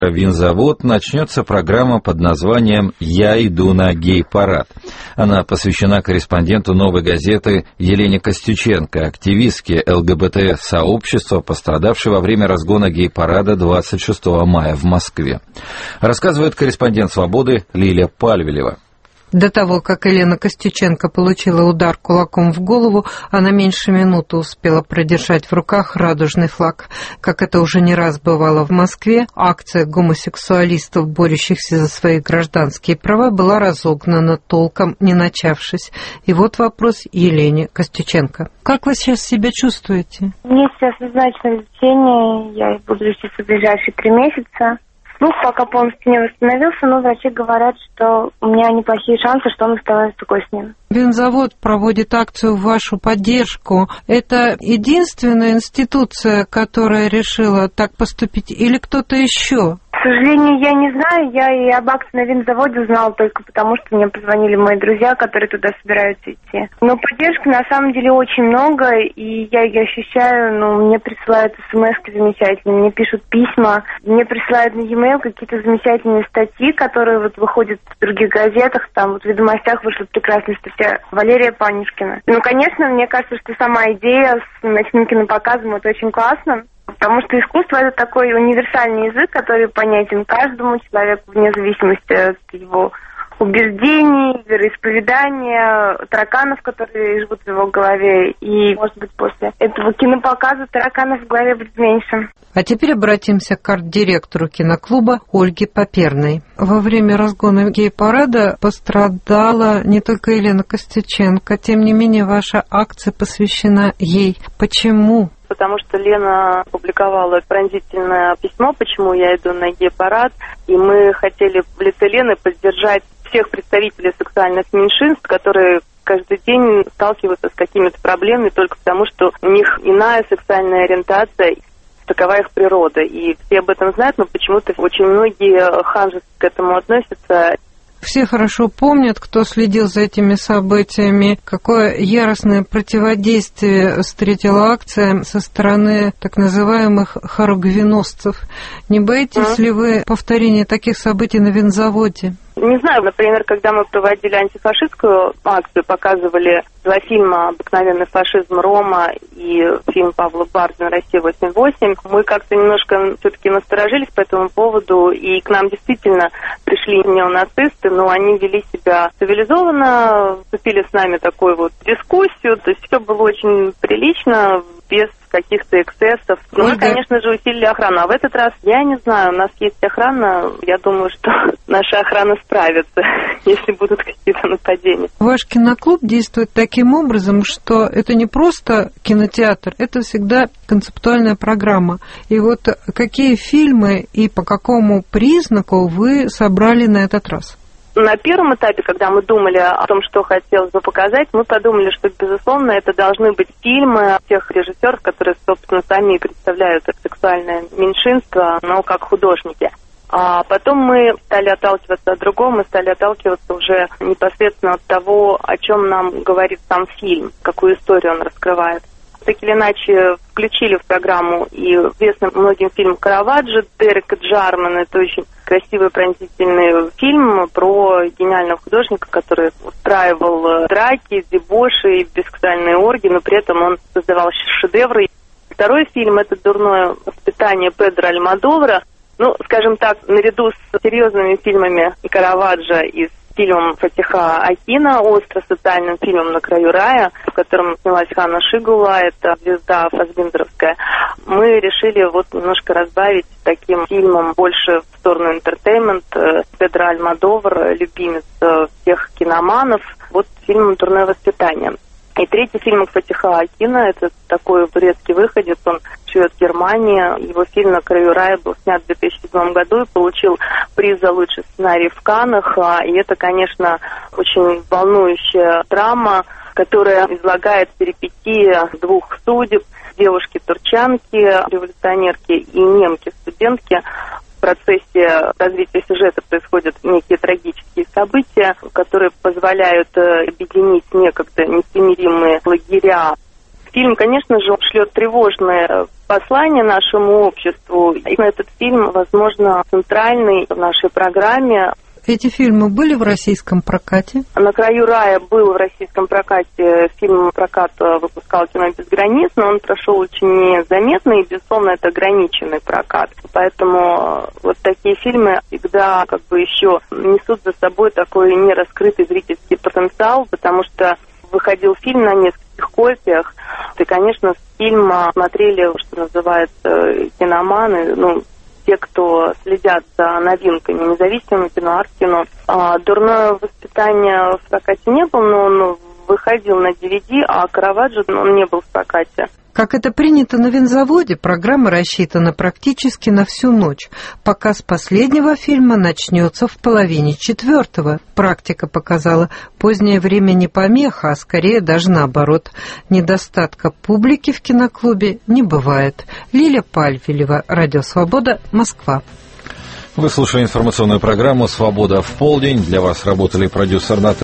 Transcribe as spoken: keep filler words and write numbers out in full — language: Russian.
Винзавод начнется программа под названием «Я иду на гей-парад». Она посвящена корреспонденту «Новой газеты» Елене Костюченко, активистке ЛГБТ-сообщества, пострадавшей во время разгона гей-парада двадцать шестого мая в Москве. Рассказывает корреспондент «Свободы» Лилия Пальвелева. До того, как Елена Костюченко получила удар кулаком в голову, она меньше минуты успела продержать в руках радужный флаг. Как это уже не раз бывало в Москве, акция гомосексуалистов, борющихся за свои гражданские права, была разогнана, толком не начавшись. И вот вопрос Елене Костюченко. Как вы сейчас себя чувствуете? Мне сейчас назначено лечение, я буду лечиться в ближайшие три месяца. Слух пока полностью не восстановился, но врачи говорят, что у меня неплохие шансы, что он оставается такой с ним. Винзавод проводит акцию в вашу поддержку. Это единственная институция, которая решила так поступить, или кто-то еще? К сожалению, я не знаю. Я и об акции на винзаводе узнала только потому, что мне позвонили мои друзья, которые туда собираются идти. Но поддержки на самом деле очень много, и я ее ощущаю. Ну, мне присылают смс-ки замечательные, мне пишут письма, мне присылают на e-mail какие-то замечательные статьи, которые вот выходят в других газетах. Там вот в «Ведомостях» вышла прекрасная статья Валерия Панюшкина. Ну, конечно, мне кажется, что сама идея с ночным кинопоказом — это очень классно. Потому что искусство — это такой универсальный язык, который понятен каждому человеку вне зависимости от его убеждений, вероисповедания, тараканов, которые живут в его голове. И, может быть, после этого кинопоказа тараканов в голове будет меньше. А теперь обратимся к арт-директору киноклуба Ольге Поперной. Во время разгона гей-парада пострадала не только Елена Костюченко. Тем не менее, ваша акция посвящена ей. Почему? Потому что Лена опубликовала пронзительное письмо, почему я иду на гей-парад, и мы хотели в лице Лены поддержать всех представителей сексуальных меньшинств, которые каждый день сталкиваются с какими-то проблемами только потому, что у них иная сексуальная ориентация, такова их природа. И все об этом знают, но почему-то очень многие ханжески к этому относятся. Все хорошо помнят, кто следил за этими событиями, какое яростное противодействие встретила акция со стороны так называемых хоругвеносцев. Не боитесь mm-hmm. ли вы повторения таких событий на винзаводе? Не знаю, например, когда мы проводили антифашистскую акцию, показывали два фильма «Обыкновенный фашизм», «Рома» и фильм Павла Бардина «Россия восемьдесят восемь», мы как-то немножко все-таки насторожились по этому поводу, и к нам действительно пришли неонацисты, но они вели себя цивилизованно, вступили с нами такую вот дискуссию, то есть все было очень прилично, без каких-то эксцессов. Но мы, конечно же, усилили охрану. А в этот раз, я не знаю, у нас есть охрана. Я думаю, что наша охрана справится, если будут какие-то нападения. Ваш киноклуб действует таким образом, что это не просто кинотеатр, это всегда концептуальная программа. И вот какие фильмы и по какому признаку вы собрали на этот раз? На первом этапе, когда мы думали о том, что хотелось бы показать, мы подумали, что, безусловно, это должны быть фильмы тех режиссеров, которые, собственно, сами представляют это сексуальное меньшинство, но как художники. А потом мы стали отталкиваться от другого, мы стали отталкиваться уже непосредственно от того, о чем нам говорит сам фильм, какую историю он раскрывает. Так или иначе, включили в программу и известный многим фильм «Караваджо» Дерека Джармана. Это очень красивый, пронзительный фильм про гениального художника, который устраивал драки, дебоши и бессексуальные оргии, но при этом он создавал шедевры. Второй фильм – это «Дурное воспитание» Педро Альмодовара. Ну, скажем так, наряду с серьезными фильмами Караваджо и с фильмом Фатиха Акина, остро-социальным фильмом «На краю рая», в котором снялась Ханна Шигула, это звезда фассбендеровская, мы решили вот немножко разбавить таким фильмом больше в сторону интертеймент. Педро Альмодовар, любимец всех киноманов, вот фильмом «Дурное воспитание». И третий фильм Фатиха Акина, это такой турецкий выходец, он живет в Германии. Его фильм «На краю рая» был снят в две тысячи седьмом году и получил приз за лучший сценарий в Каннах. И это, конечно, очень волнующая драма, которая излагает перипетии двух судеб, девушки-турчанки, революционерки и немки-студентки. В процессе развития сюжета происходят некие трагические события, которые позволяют объединить некогда непримиримые лагеря. Фильм, конечно же, шлет тревожное послание нашему обществу. И этот фильм, возможно, центральный в нашей программе. Эти фильмы были в российском прокате? «На краю рая» был в российском прокате. Фильм прокат выпускал «Кино без границ», но он прошел очень незаметно, и, безусловно, это ограниченный прокат. Поэтому вот такие фильмы всегда как бы еще несут за собой такой нераскрытый зрительский потенциал, потому что выходил фильм на нескольких копиях, и, конечно, фильм смотрели, что называется, киноманы, ну, те, кто следят за новинками, независимым кино, арт-кино. А, «Дурное воспитание» в прокате не был, но он выходил на ди ви ди, а «Караваджо» он не был в прокате. Как это принято на винзаводе, программа рассчитана практически на всю ночь. Показ последнего фильма начнется в половине четвертого. Практика показала, позднее время не помеха, а скорее даже наоборот. Недостатка публики в киноклубе не бывает. Лиля Пальвелева, Радио Свобода, Москва. Вы слушали информационную программу «Свобода в полдень». Для вас работали продюсер Наталья